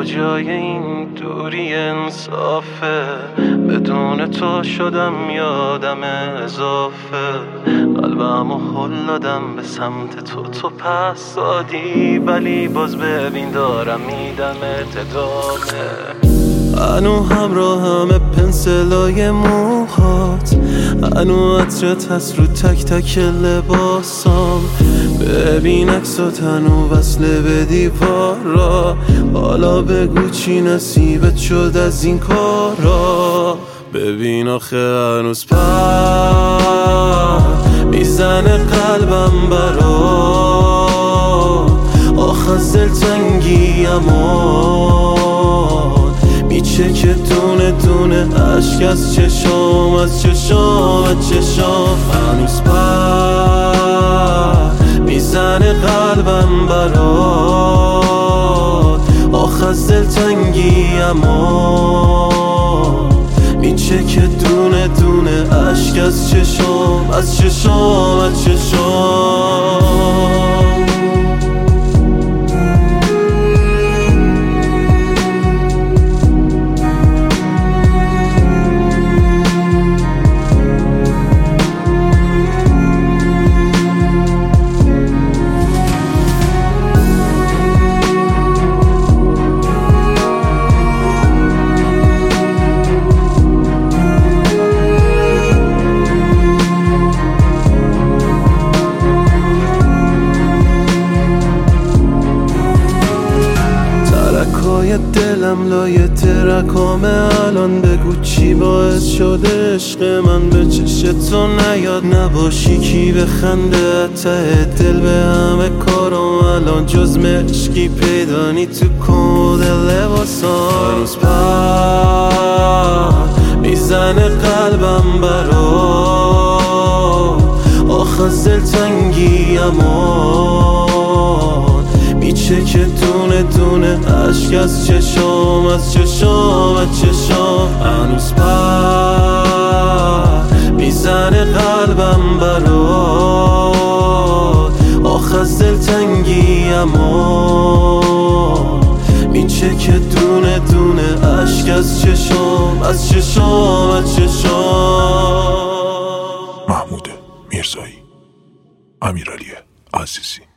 کجای این دوری انصافه؟ بدون تو شدم یادم اضافه، قلبمو هل دادم به سمت تو پس دادی، ولی باز ببین دارم میدم ادامه. هنو همراهم پنسلای موهات، هنو عطرت هست رو تک تک لباسام، ببین عکسات هنو وصله به دیوارا، حالا بگو چی نصیبت شد از این کارا. ببین آخه هنوز پر میزنه قلبم برات، آخه از دلتنگی امان میچه که دونه دونه عشق از چشام، از چشام، از چشام. هنوز پر میزنه قلبم برات، آخه از دلتنگی امان میچه که دونه دونه عشق از چشام، از چشام، از چشام. دلم لایه ترکامه الان، بگو چی باعث شده عشق من به چشت تو نیاد، نباشی کی بخنده ته دل به همه کارم الان، جز مشکی پیدا نی تو کود لباسام. هنوز پر میزنه قلبم برات، آخه از دلتنگی امان میچه که دونه دونه عشق از چشام، از چشام، از چشام. هنوز پر میزنه قلبم برات، آخه از دلتنگی امان میچه که دونه دونه عشق از چشام، از چشام، از چشام. محمود میرزایی، امیرعلی عزیزی.